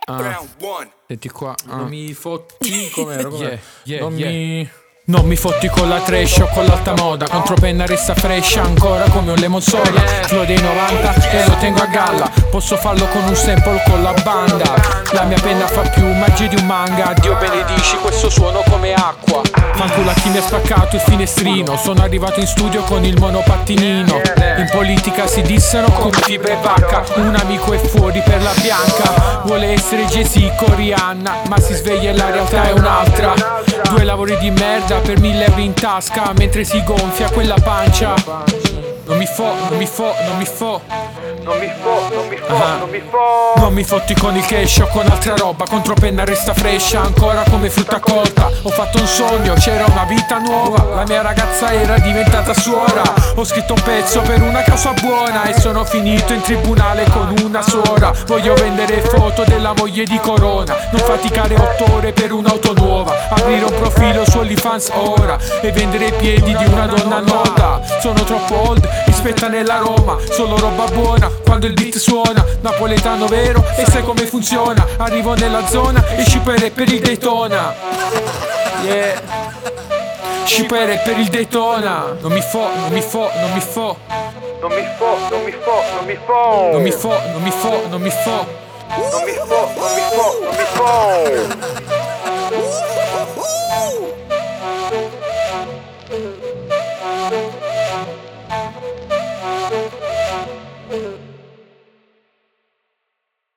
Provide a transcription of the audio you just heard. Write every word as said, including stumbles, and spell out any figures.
Ah, senti qua, ah. Non mi fotti com'ero, com'ero. Yeah, yeah, non yeah. mi Non mi fotti con la trash o con l'alta moda. Contropenna resta fresh ancora come un lemon soda. Flow dei novanta e lo tengo a galla. Posso farlo con un sample o con la banda. La mia penna fa più magia di un manga. Dio benedici questo suono come acqua. Fanculo a chi mi ha spaccato il finestrino. Sono arrivato in studio con il monopattinino. In politica si dissano come fibre e vacca. Un amico è fuori per la bianca. Vuole essere Jay-Z con Rihanna, ma si sveglia e la realtà è un'altra. Due lavori di merda per mille euro in tasca mentre si gonfia quella pancia. Non mi fo, non mi fo, non mi fo Non mi fo, non mi fo, Ah. non mi fo Non mi fotti con il cash o con altra roba. Contropenna resta fresca ancora come frutta colta. Ho fatto un sogno, c'era una vita nuova. La mia ragazza era diventata suora. Ho scritto un pezzo per una causa buona e sono finito in tribunale con una suora. Voglio vendere foto della moglie di Corona. Non faticare otto ore per un'auto nuova. Aprire un profilo su OnlyFans ora e vendere i piedi di una donna nota. Sono troppo old, rispetta nella Roma. Solo roba buona quando il beat suona. Napoletano vero e sai come funziona. Arrivo nella zona e scipere per il Daytona. Yeah. Scipere per il Daytona. Non mi fo, non mi fo, non mi fo Non mi fo, non mi fo, non mi fo Non mi fo, non mi fo, non mi fo Non mi fo, non mi fo, non mi fo